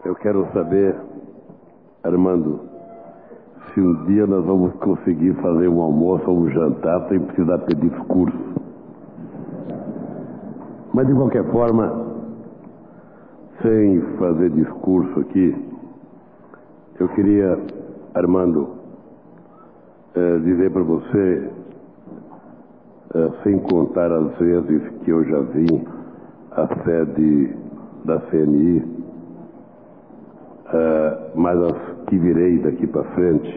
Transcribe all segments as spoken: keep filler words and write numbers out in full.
Eu quero saber, Armando, se um dia nós vamos conseguir fazer um almoço ou um jantar sem precisar ter discurso. Mas, de qualquer forma, sem fazer discurso aqui, eu queria, Armando, eh, dizer para você, eh, sem contar as vezes que eu já vim à sede da C N I, Uh, mas as que virei daqui para frente,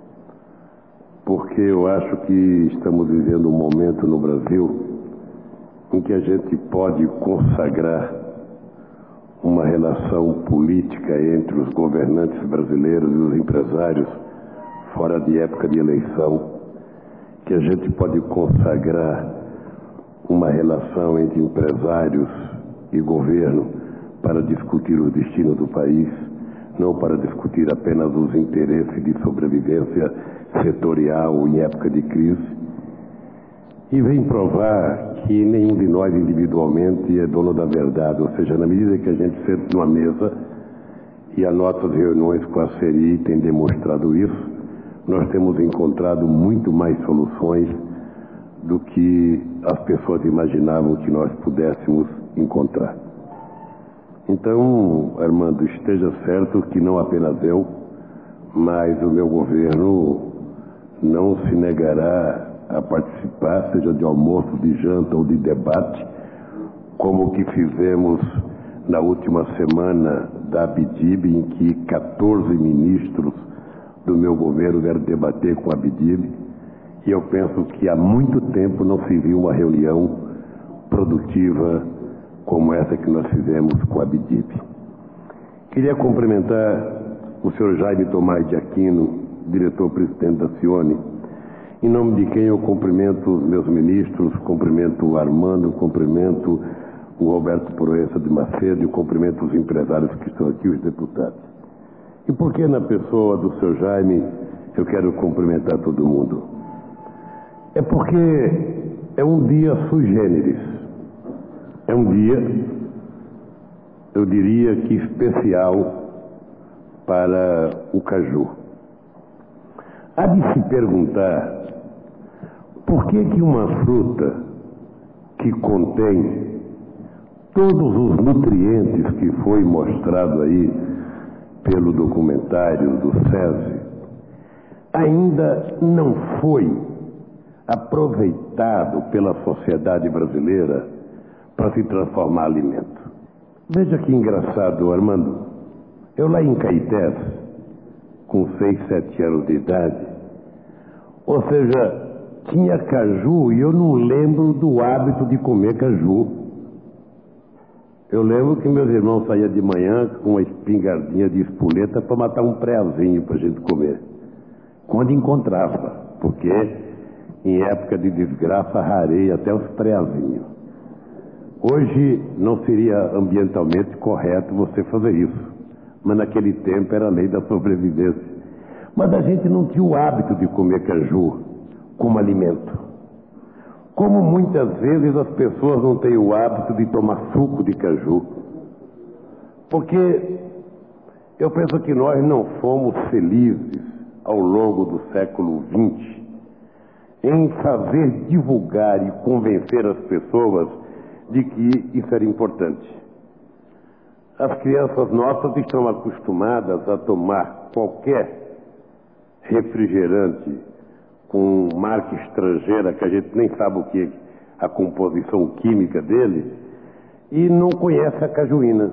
porque eu acho que estamos vivendo um momento no Brasil em que a gente pode consagrar uma relação política entre os governantes brasileiros e os empresários fora de época de eleição, que a gente pode consagrar uma relação entre empresários e governo para discutir o destino do país, não para discutir apenas os interesses de sobrevivência setorial em época de crise, e vem provar que nenhum de nós individualmente é dono da verdade, ou seja, na medida que a gente senta numa mesa, e as nossas reuniões com a C N I têm demonstrado isso, nós temos encontrado muito mais soluções do que as pessoas imaginavam que nós pudéssemos encontrar. Então, Armando, esteja certo que não apenas eu, mas o meu governo não se negará a participar, seja de almoço, de janta ou de debate, como o que fizemos na última semana da Abdib, em que quatorze ministros do meu governo vieram debater com a Abdib, e eu penso que há muito tempo não se viu uma reunião produtiva como essa que nós fizemos com a Abdib. Queria cumprimentar o senhor Jaime Tomás de Aquino, diretor-presidente da Cione, em nome de quem eu cumprimento os meus ministros, cumprimento o Armando, cumprimento o Roberto Proença de Macedo e cumprimento os empresários que estão aqui, os deputados. E por que na pessoa do senhor Jaime eu quero cumprimentar todo mundo? É porque é um dia sui generis. É um dia, eu diria que especial para o caju. Há de se perguntar por que que uma fruta que contém todos os nutrientes que foi mostrado aí pelo documentário do SESI ainda não foi aproveitado pela sociedade brasileira para se transformar em alimento. Veja que engraçado, Armando. Eu lá em Caetés, com seis, sete anos de idade, ou seja, tinha caju e eu não lembro do hábito de comer caju. Eu lembro que meus irmãos saíam de manhã com uma espingardinha de espoleta para matar um preazinho para a gente comer. Quando encontrava, porque em época de desgraça rarei até os preazinhos. Hoje não seria ambientalmente correto você fazer isso, mas naquele tempo era a lei da sobrevivência. Mas a gente não tinha o hábito de comer caju como alimento. Como muitas vezes as pessoas não têm o hábito de tomar suco de caju. Porque eu penso que nós não fomos felizes ao longo do século vinte em fazer divulgar e convencer as pessoas de que isso era importante. As crianças nossas estão acostumadas a tomar qualquer refrigerante com marca estrangeira, que a gente nem sabe o que é a composição química dele, e não conhece a cajuína,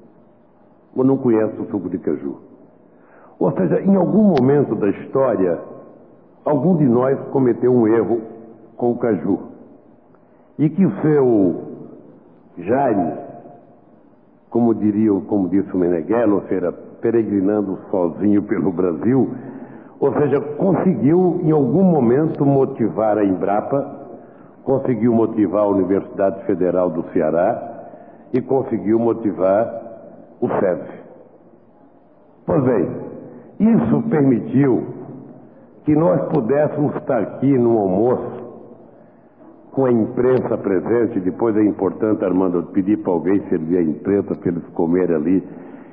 ou não conhece o suco de caju. Ou seja, em algum momento da história, algum de nós cometeu um erro com o caju. E que o seu Jaime, como diria, como disse o Meneghello, ou seja, peregrinando sozinho pelo Brasil, ou seja, conseguiu em algum momento motivar a Embrapa, conseguiu motivar a Universidade Federal do Ceará e conseguiu motivar o SESI. Pois bem, isso permitiu que nós pudéssemos estar aqui no almoço com a imprensa presente. Depois é importante, Armando, pedir para alguém servir a imprensa para eles comerem ali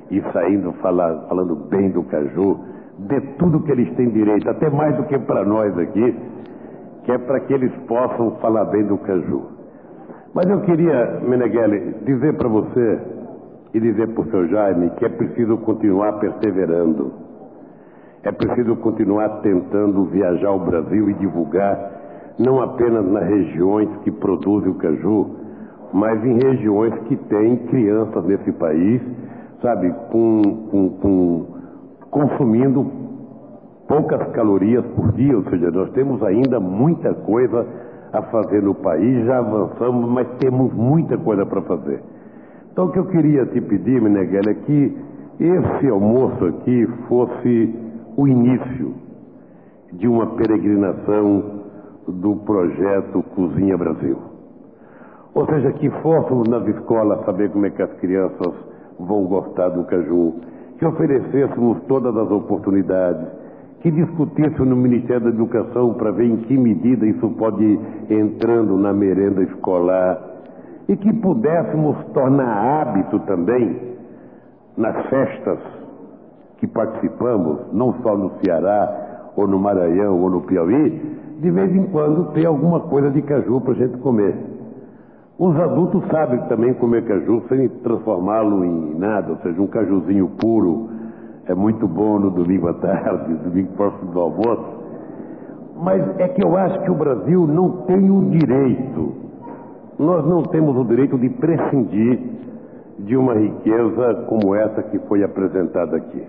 e saindo falar, falando bem do caju, dê tudo que eles têm direito, até mais do que para nós aqui, que é para que eles possam falar bem do caju. Mas eu queria, Meneghelli, dizer para você e dizer para o seu Jaime que é preciso continuar perseverando. É preciso continuar tentando viajar ao Brasil e divulgar, não apenas nas regiões que produzem o caju, mas em regiões que têm crianças nesse país, sabe, com, com, com, consumindo poucas calorias por dia. Ou seja, nós temos ainda muita coisa a fazer no país, já avançamos, mas temos muita coisa para fazer. Então o que eu queria te pedir, Meneghelli, é que esse almoço aqui fosse o início de uma peregrinação do projeto Cozinha Brasil. Ou seja, que fôssemos nas escolas saber como é que as crianças vão gostar do caju, que oferecêssemos todas as oportunidades, que discutíssemos no Ministério da Educação para ver em que medida isso pode ir entrando na merenda escolar e que pudéssemos tornar hábito também nas festas que participamos, não só no Ceará, ou no Maranhão, ou no Piauí, de vez em quando ter alguma coisa de caju para a gente comer. Os adultos sabem também comer caju sem transformá-lo em nada, ou seja, um cajuzinho puro é muito bom no domingo à tarde, no domingo próximo do almoço, mas é que eu acho que o Brasil não tem o direito, nós não temos o direito de prescindir de uma riqueza como essa que foi apresentada aqui.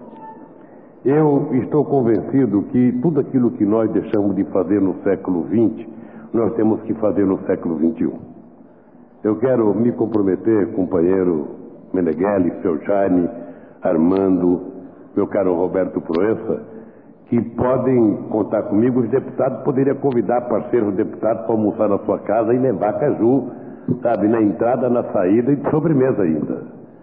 Eu estou convencido que tudo aquilo que nós deixamos de fazer no século vinte, nós temos que fazer no século vinte e um. Eu quero me comprometer, companheiro Meneghelli, seu Jaime, Armando, meu caro Roberto Proença, que podem contar comigo. Os deputados poderiam convidar parceiros deputados para almoçar na sua casa e levar caju, sabe, na entrada, na saída e de sobremesa ainda.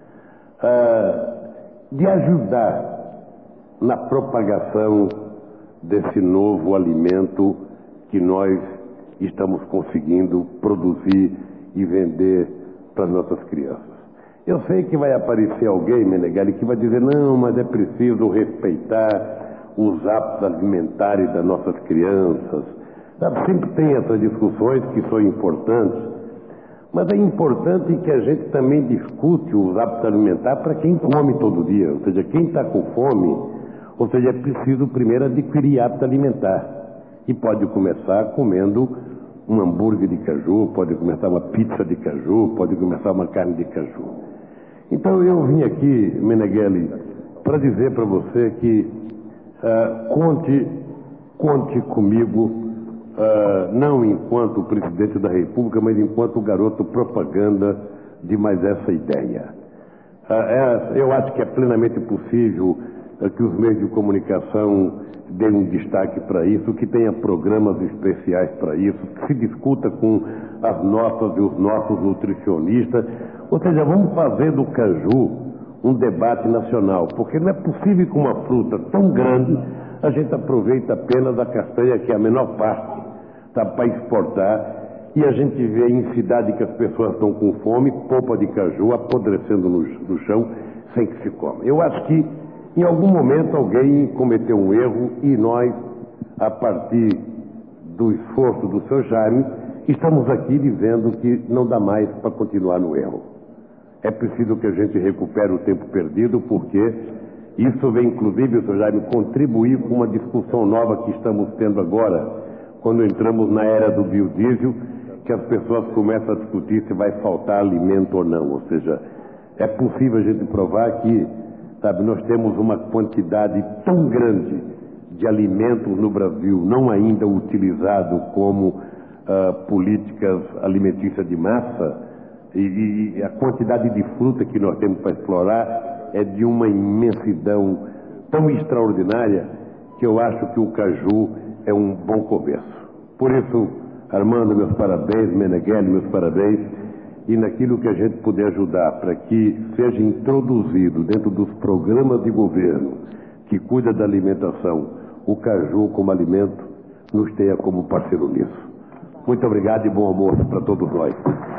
Ah, de ajudar na propagação desse novo alimento que nós estamos conseguindo produzir e vender para as nossas crianças. Eu sei que vai aparecer alguém, Meneghelli, que vai dizer, não, mas é preciso respeitar os hábitos alimentares das nossas crianças. Sabe, sempre tem essas discussões que são importantes, mas é importante que a gente também discute os hábitos alimentares para quem come todo dia. Ou seja, quem está com fome, ou seja, é preciso primeiro adquirir hábito alimentar. E pode começar comendo um hambúrguer de caju, pode começar uma pizza de caju, pode começar uma carne de caju. Então eu vim aqui, Meneghelli, para dizer para você que uh, conte, conte comigo, uh, não enquanto presidente da República, mas enquanto garoto propaganda de mais essa ideia. Uh, é, eu acho que é plenamente possível uh, que os meios de comunicação dê um destaque para isso, que tenha programas especiais para isso, que se discuta com as nossas e os nossos nutricionistas. Ou seja, vamos fazer do caju um debate nacional, porque não é possível que uma fruta tão grande a gente aproveita apenas a castanha, que é a menor parte, tá, para exportar, e a gente vê em cidade que as pessoas estão com fome, polpa de caju apodrecendo no, no chão sem que se coma. Eu acho que em algum momento alguém cometeu um erro e nós, a partir do esforço do seu Jaime, estamos aqui dizendo que não dá mais para continuar no erro. É preciso que a gente recupere o tempo perdido, porque isso vem, inclusive, seu Jaime, contribuir com uma discussão nova que estamos tendo agora, quando entramos na era do biodiesel, que as pessoas começam a discutir se vai faltar alimento ou não. Ou seja, é possível a gente provar que, sabe, nós temos uma quantidade tão grande de alimentos no Brasil, não ainda utilizado como uh, políticas alimentícias de massa, e, e a quantidade de fruta que nós temos para explorar é de uma imensidão tão extraordinária que eu acho que o caju é um bom começo. Por isso, Armando, meus parabéns, Meneghelli, meus parabéns, e naquilo que a gente puder ajudar para que seja introduzido dentro dos programas de governo que cuida da alimentação, o caju como alimento, nos tenha como parceiro nisso. Muito obrigado e bom almoço para todos nós.